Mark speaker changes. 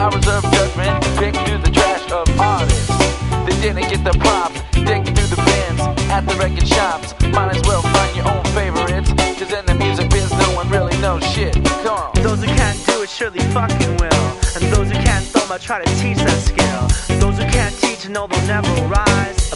Speaker 1: reserve judgment, pick through the trash of artists. They didn't get the props, digging through the bins at the record shops. Might as well find your own favorites, cause in the music biz no one really knows shit. Come on.
Speaker 2: Those who can't do it surely fucking will, and those who can't throw might try to teach that skill. Those who can't teach know they'll never rise.